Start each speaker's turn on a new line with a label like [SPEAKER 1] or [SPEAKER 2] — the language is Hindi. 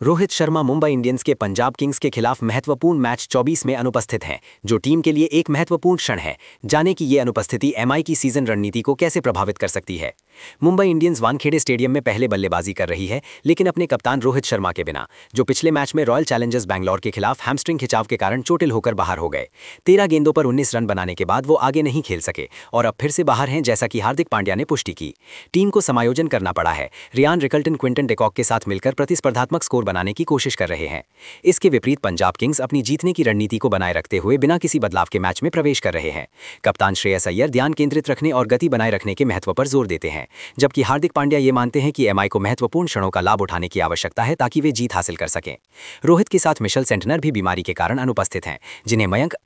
[SPEAKER 1] रोहित शर्मा मुंबई इंडियंस के पंजाब किंग्स के खिलाफ महत्वपूर्ण मैच 24 में अनुपस्थित हैं, जो टीम के लिए एक महत्वपूर्ण क्षण है। जाने कि ये अनुपस्थिति एमआई की सीजन रणनीति को कैसे प्रभावित कर सकती है। मुंबई इंडियंस वानखेड़े स्टेडियम में पहले बल्लेबाजी कर रही है, लेकिन अपने कप्तान रोहित शर्मा के बिना, जो पिछले मैच में रॉयल चैलेंजर्स बैंगलोर के खिलाफ हैमस्ट्रिंग खिंचाव के कारण चोटिल होकर बाहर हो गए। 13 गेंदों पर 19 रन बनाने के बाद वो आगे नहीं खेल सके और अब फिर से बाहर हैं, जैसा कि हार्दिक पांड्या ने पुष्टि की। टीम को समायोजन करना पड़ा है। रियान रिकल्टन क्विंटन डेकॉक के साथ मिलकर प्रतिस्पर्धात्मक स्कोर बनाने की कोशिश कर रहे हैं। इसके विपरीत पंजाब किंग्स अपनी जीतने की रणनीति को बनाए रखते हुए बिना किसी बदलाव के मैच में प्रवेश कर रहे हैं। कप्तान श्रेयस अय्यर ध्यान केंद्रित रखने और गति बनाए रखने के महत्व पर जोर देते हैं, जबकि हार्दिक पांड्या ये मानते हैं कि एमआई को महत्वपूर्ण क्षणों का लाभ उठाने की आवश्यकता है ताकि वे जीत हासिल कर सकें। रोहित के साथ मिशेल सेंटनर भी बीमारी के कारण अनुपस्थित हैं, जिन्हें मयंक